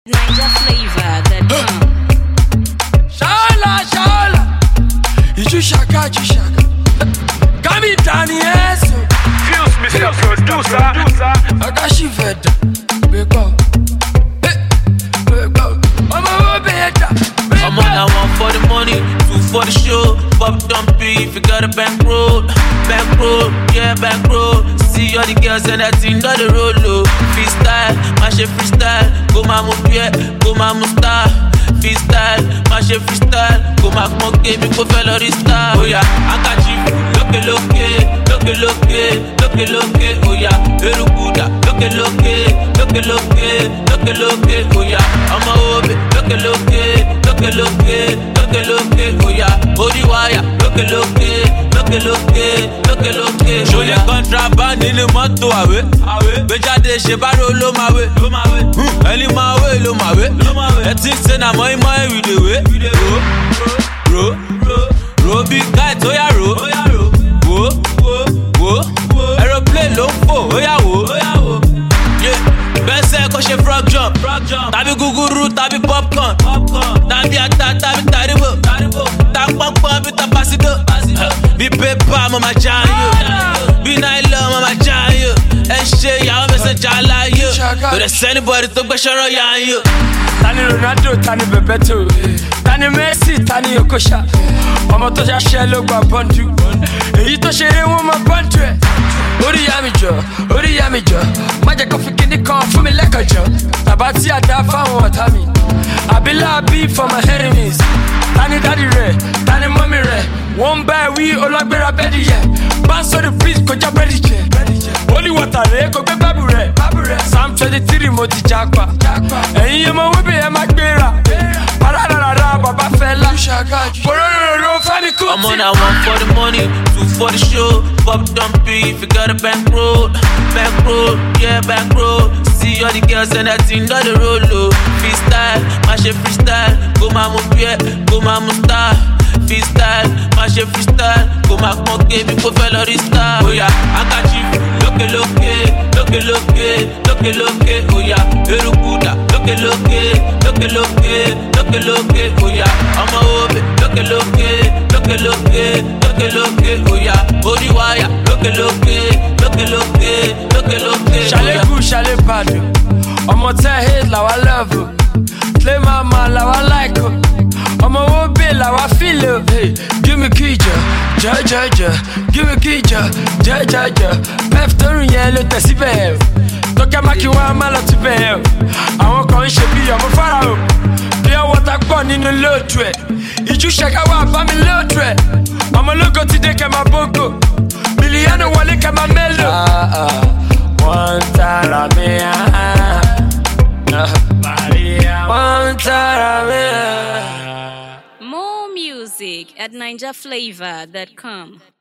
Ninja flavor that Shala, you shaka. Come in, Daniel. Fuse, Mr. Producer. I got she fed. Wake up. I'm on that one for the money, two for the show. Pop dumpy, if you got a bankroll, yeah, bankroll. See all the girls and that thing on the road low. Freestyle, mash freestyle, go my moupier, go my musta. Freestyle, mash freestyle, go my moke, me go fellow this star. Oh yeah, I got you, look, oh yeah, Erukuda, look, oh yeah, I'm a obe, look, oh yeah, body wire, look, show your contraband in the motor away, Bejade Shebaro lo mawe, any my way, lo mawe, I think say I'm my with the way, ro, big guy, toya ro, aeroplane low for, oh yeah, yeah, best say cause she frog jump, tabi guguru, tabi popcorn, tabi ata, tabi taribo, tabi pop, bi tapasido, bi paper, mama giant, bi nylon, mama giant, and shit, y'all messing jala you, but there's anybody to go show you. Tani Ronaldo, Tani Bebeto, Tani Messi, Tani Okosha. Ọmọ tó ṣe ṣe ló gba bọ́ndù. Èyí tó ṣeré wọn máa bọ́ndù ẹ̀. Orí yá mi jọ, má jẹ́ kó fi kíní kan fún mi lẹ́kọ̀ọ́jọ́. Tàbá tí a dá fáwọn ọ̀tá mi. Àbíláàbí for my enemies. Tani dádì rẹ̀, tani mọ́mí rẹ̀. Wọ́n ń bá ẹ wí ọlọ́gbéra bẹ́ẹ̀dì yẹ. Bá ń sọ̀rọ̀ please kọjá bẹ́ẹ̀dì jẹ. Holy water rẹ̀ kò gbé bábù rẹ̀. Psalm 23 mo ti jápa. Ẹ̀yin ọmọ wípé ẹ má gbéra. Pararara bàbá fẹ́ lá. I'm on that one for the money, two for the show. Pop dumpy, if you got a bankroll, yeah, bankroll. See all the girls and that thing on the road low. Freestyle, mash freestyle, go my moupier, go my musta. Freestyle, mash freestyle, go my moke, me go fellow this star. Oh yeah, I got you, look, oh yeah, Erukuda, look, oh yeah, I'm a obe, look, oh yeah, body wire, look, Shale padu, ọmọ tẹ́ hate làwa love o, play mama làwa like o, ọmọ wo bè làwa feel o. Hey, give me key jọ, give me key jọ, pef torun yẹn ló tẹ̀ síbẹ̀ ẹ̀ o, tọ́kẹ́ mákì wá má lọ síbẹ̀ ẹ̀ o, àwọn kan ń ṣe bí ọmọ fara o, bí ọwọ́ ta gbọ́ nínú lóòtú ẹ̀, ìjú ṣẹ̀ká wà bá mi lóòtú ẹ̀, ọmọ ológo ti dé kẹ́ máa bógo, bìlíọ̀nù wọlé kẹ́ máa mélòó. One taramea, one taramea. more music at ninjaflavor.com.